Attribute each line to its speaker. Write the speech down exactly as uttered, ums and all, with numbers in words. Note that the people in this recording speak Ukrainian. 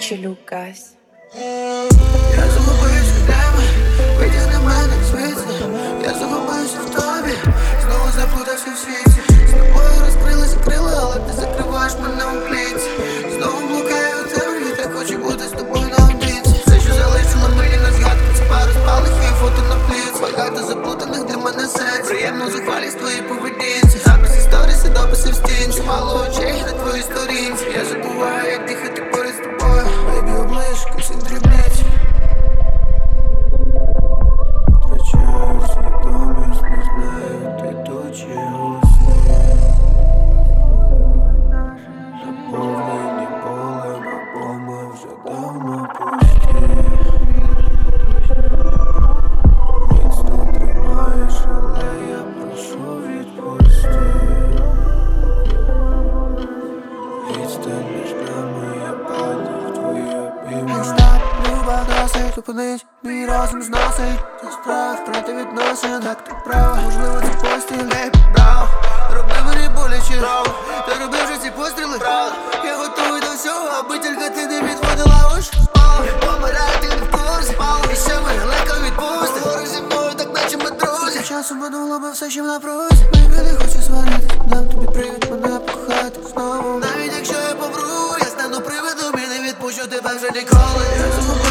Speaker 1: Richie Lucas.
Speaker 2: Я загубився в тебе, витягни мене звідси. Я загубився в тобі, знову заплутався в світі. З тобою розкрилися крила, але ти закриваєш мене у клітці. Знову блукаю у темряві, так хочу бути з тобою наодинці. Все, що залишило мені на згадку, це пару спалахів і фото на пліц. Багато заплутаних для мене серць, приємно зухвалість твоїй поведінці. Записи сторіси, дописи в стінці, мало очей на твоїй сторінці. Я забуваю, як дихати поряд з тобою. Бейбі, облишки, всі дрібниці. Втрачаю свідомість, не знаю, ти тут чи у сні. Заповнені болем, або ми вже давно пусті. Міцно тримаєш, але я прошу відпусти. Відстань між нами, я падаю в твої обійми. Стоп, люба, досить, зупинись, мій розум зносить. Це страх, втрати відносин, так ти права. Можливо, це постіль, не брав. Роби мені боляче, ти робив вже ці постріли. Я готовий до всього, аби тільки ти не відводила уж. Помираю, ти не в курсі, і ще мене легко відпусти. Говориш зі мною, так наче ми друзі. Часу минуло, ми все ще в напрузі. Бейбі, не хочу сварити, дам тобі привід мене покохати знову. Навіть якщо я помру, я стану привидом і не відпущу тебе вже ніколи.